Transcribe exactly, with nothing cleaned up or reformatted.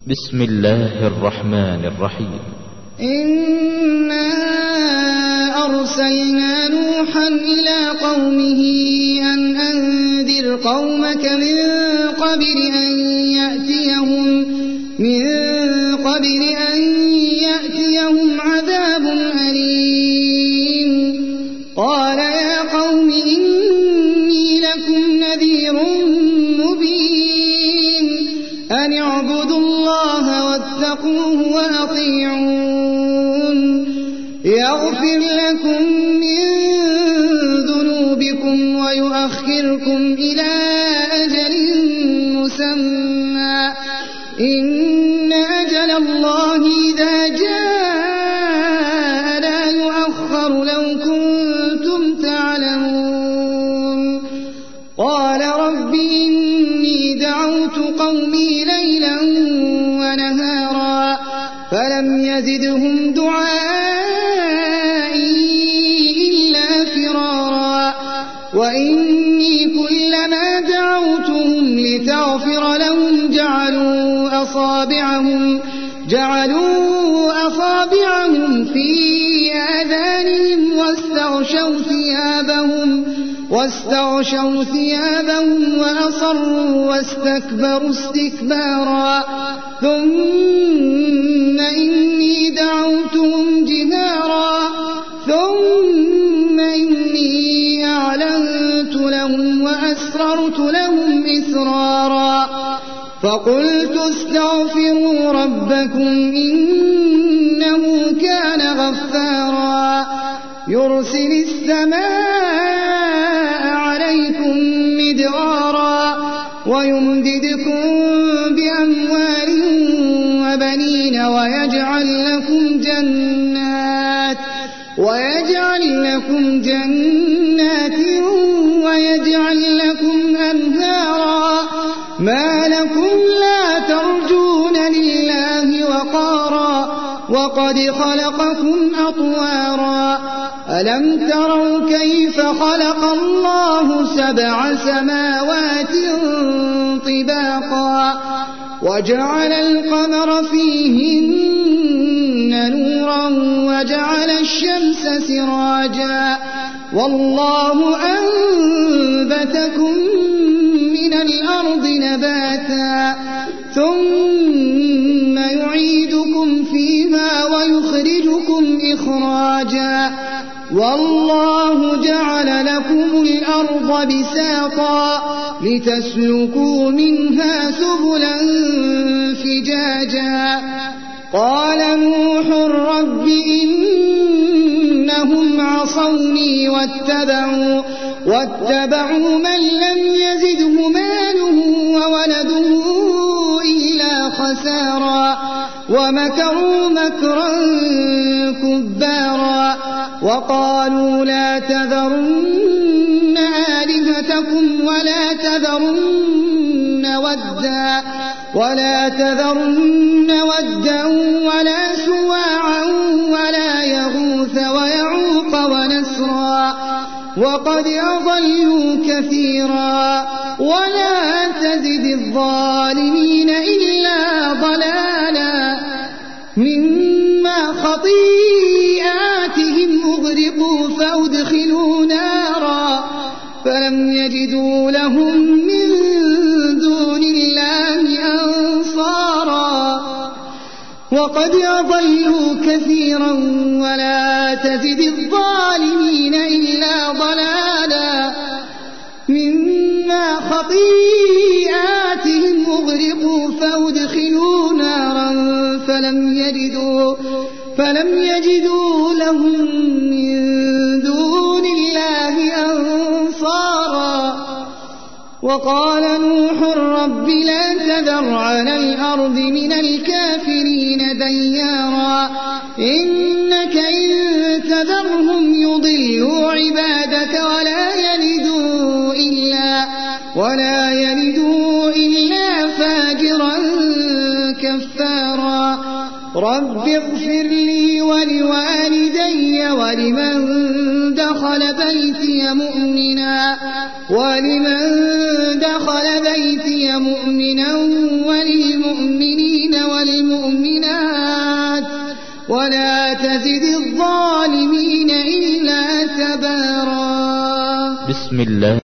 بسم الله الرحمن الرحيم. إنا أرسلنا نوحا إلى قومه أن أنذر قومك من قبل أن يأتيهم من قبل أن يأتيهم عذاب أليم. قال يا قوم إني لكم نذير مبين أن اعبدوا الله واتقوه وأطيعون يغفر لكم من ذنوبكم ويؤخركم إلى أجل مسمى إن أجل الله إذا جاء لا يؤخر لو كنتم تعلمون. قال رب إني دعوت قومي ليلا ونهارا فلم يزدهم دعائي إلا فرارا وإني كلما دعوتهم لتغفر لهم جعلوا أصابعهم جعلوا أصابعهم في آذانهم واستغشوا ثيابهم واستغشوا ثيابهم وأصروا واستكبروا استكبارا ثم إني دعوتهم جهارا ثم إني أعلنت لهم وأسررت لهم إسرارا فقلت استغفروا ربكم إنه كان غفارا يرسل السماء عليكم مدرارا ويمددكم بأموال وبنين ويجعل لكم جنات ويجعل لكم جنات ويجعل لكم أنهارا ما لكم لا ترجون لله وقارا وقد خلقكم أطوارا ألم تروا كيف خلق الله سبع سماوات طباقا وجعل القمر فيهن نورا وجعل الشمس سراجا والله أنبتكم من الأرض نباتا ثم يعيدكم فيها ويخرجكم إخراجا والله جعل لكم الأرض بساطا لتسلكوا منها سبلا فجاجا. قال نوح رب إنهم عصوني واتبعوا, واتبعوا من لم يزده ماله وولده إلا خسارا ومكروا مكرا كبارا وقالوا لا تذرن آلهتكم ولا تذرن ودا ولا تذرن ودا ولا سواعا ولا يغوث ويعوق ونسرا وقد أضلوا كثيرا ولا تزد الظالمين إلا ضلالا مما خطيئاتهم أغرقوا فأدخلوا نارا فلم يجدوا لهم من دون الله أنصارا وقد أضلوا كثيرا ولا تزد الظالمين إلا ضلالا مما خطيئاتهم أغرقوا فأدخلوا نارا فلم يجدوا فلم يجدوا لهم من دون الله أنصارا. وقال نوح رب لا تذر على الأرض من الكافرين ديارا إنك إن تذرهم يضلوا عبادك ولا يلدوا إلا, ولا يلدوا إلا فاجرا كفارا. رب اغفر لي ولوالدي ولمن دخل بيتي مؤمنا ولمن دخل بيتي مؤمنا وللمؤمنين ولا تزد الظالمين إلا تبارا. بسم الله